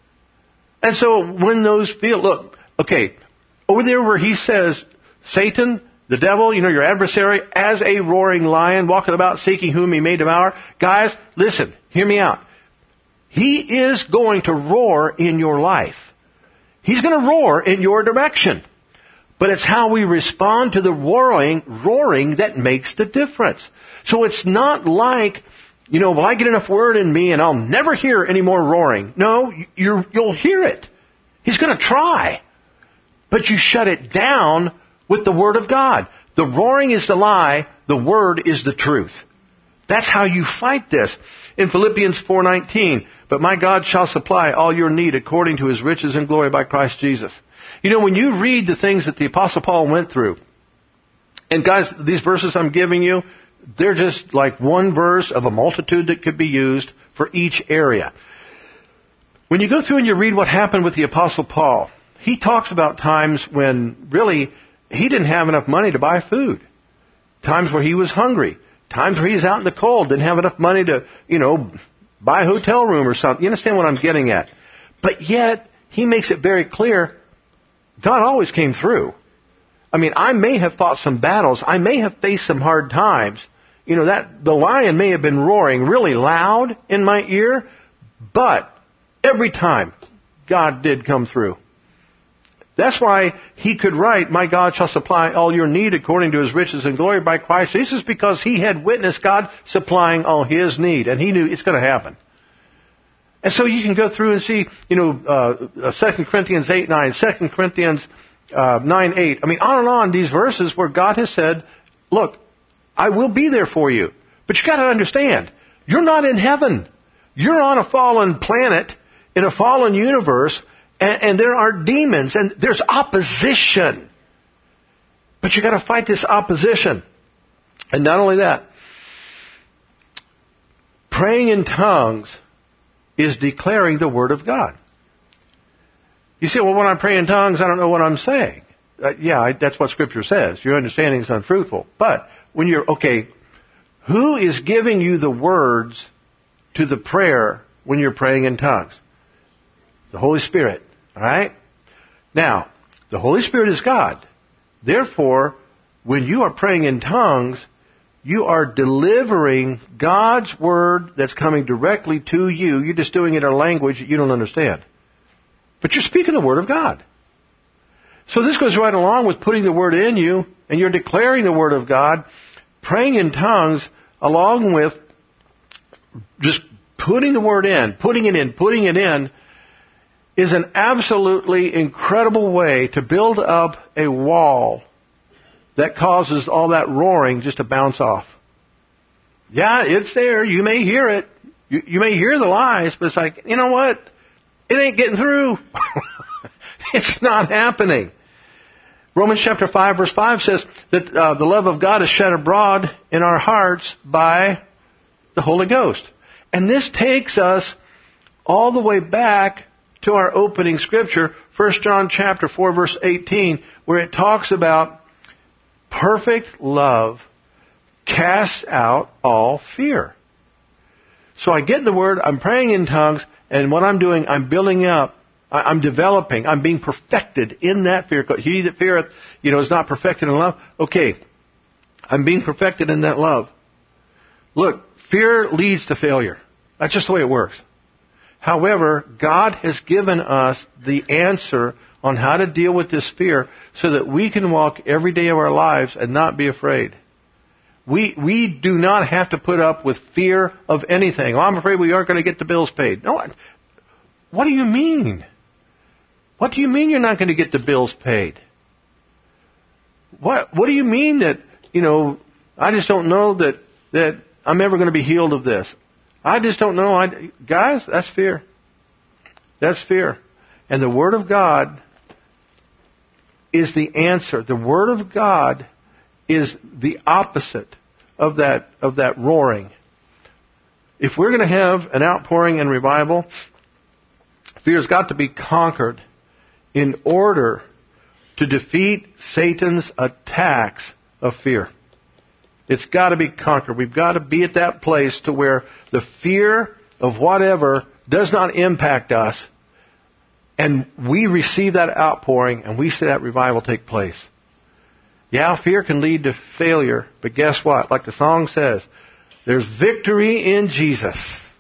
And so when those feel, look, okay, over there where He says, Satan, the devil, you know, your adversary, as a roaring lion, walking about seeking whom he may devour. Guys, listen, hear me out. He is going to roar in your life. He's going to roar in your direction. But it's how we respond to the roaring, roaring that makes the difference. So it's not like, you know, well, I get enough word in me and I'll never hear any more roaring. No, you're, you'll hear it. He's going to try. But you shut it down with the Word of God. The roaring is the lie. The Word is the truth. That's how you fight this. In Philippians four nineteen, but my God shall supply all your need according to His riches and glory by Christ Jesus. You know, when you read the things that the Apostle Paul went through, and guys, these verses I'm giving you, They're just like one verse of a multitude that could be used for each area. When you go through and you read what happened with the Apostle Paul, he talks about times when really he didn't have enough money to buy food. Times where he was hungry. Times where he was out in the cold, didn't have enough money to, you know, buy a hotel room or something. You understand what I'm getting at? But yet, he makes it very clear, God always came through. I mean, I may have fought some battles. I may have faced some hard times. You know, that the lion may have been roaring really loud in my ear, but every time, God did come through. That's why he could write, my God shall supply all your need according to his riches and glory by Christ. This is because he had witnessed God supplying all his need, and he knew it's going to happen. And so you can go through and see, you know, uh, Second Corinthians eight nine, Second Corinthians uh, nine eight. I mean, on and on, these verses where God has said, look, I will be there for you. But you got to understand, you're not in heaven. You're on a fallen planet, in a fallen universe, and, and there are demons, and there's opposition. But you got to fight this opposition. And not only that, praying in tongues is declaring the Word of God. You say, well, when I pray in tongues, I don't know what I'm saying. Uh, yeah, I, that's what Scripture says. Your understanding is unfruitful. But when you're, okay, who is giving you the words to the prayer when you're praying in tongues? The Holy Spirit. All right? Now, the Holy Spirit is God. Therefore, when you are praying in tongues, you are delivering God's Word that's coming directly to you. You're just doing it in a language that you don't understand. But you're speaking the Word of God. So this goes right along with putting the Word in you, and you're declaring the Word of God, praying in tongues, along with just putting the Word in, putting it in, putting it in, is an absolutely incredible way to build up a wall that causes all that roaring just to bounce off. Yeah, it's there. You may hear it. You, you may hear the lies, but it's like, you know what? It ain't getting through. It's not happening. Romans chapter five verse five says that uh, the love of God is shed abroad in our hearts by the Holy Ghost. And this takes us all the way back to our opening scripture, First John chapter four verse eighteen, where it talks about perfect love casts out all fear. So I get the Word, I'm praying in tongues, and what I'm doing, I'm building up, I'm developing, I'm being perfected in that fear. He that feareth, you know, is not perfected in love. Okay, I'm being perfected in that love. Look, fear leads to failure. That's just the way it works. However, God has given us the answer on how to deal with this fear so that we can walk every day of our lives and not be afraid. We we do not have to put up with fear of anything. Oh, I'm afraid we aren't going to get the bills paid. No, what do you mean? What do you mean you're not going to get the bills paid? What what do you mean that, you know, I just don't know that that I'm ever going to be healed of this? I just don't know. I, guys, that's fear. That's fear. And the Word of God is the answer. The Word of God is the opposite of that, of that roaring. If we're going to have an outpouring and revival, fear's got to be conquered in order to defeat Satan's attacks of fear. It's got to be conquered. We've got to be at that place to where the fear of whatever does not impact us, and we receive that outpouring, and we see that revival take place. Yeah, fear can lead to failure, but guess what? Like the song says, there's victory in Jesus.